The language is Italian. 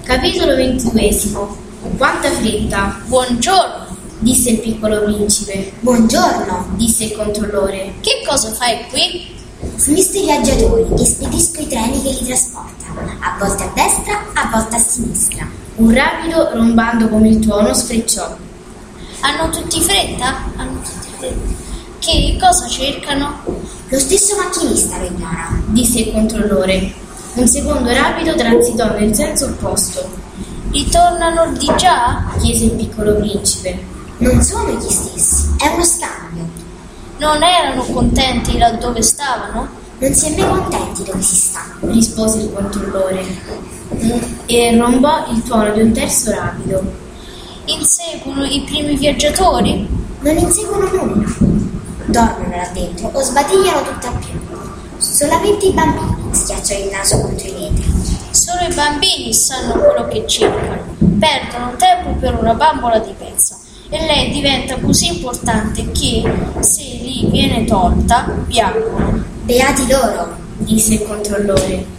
Capitolo 22. Quanta fretta! Buongiorno, disse il piccolo principe. Buongiorno, disse il controllore. che cosa fai qui? smisto i viaggiatori e spedisco i treni che li trasportano, a volte a destra, a volte a sinistra. Un rapido, rombando come il tuono, sfrecciò. Hanno tutti fretta? Che cosa cercano? Lo stesso macchinista lo ignora. Disse il controllore. Un secondo rapido transitò nel senso opposto. Ritornano di già? Chiese il piccolo principe. Non sono gli stessi, è uno scambio. Non erano contenti laddove stavano? Non si è mai contenti dove si sta. Rispose il controllore. E rombò il tuono di un terzo rapido. Inseguono i primi viaggiatori? Non inseguono nulla. Dormono là dentro o sbadigliano tutt'al più. Solamente i bambini schiacciano il naso contro i vetri. Solo i bambini sanno quello che cercano. Perdono tempo per una bambola di pezza. E lei diventa così importante che, se gli viene tolta, piangono. Beati loro, disse il controllore.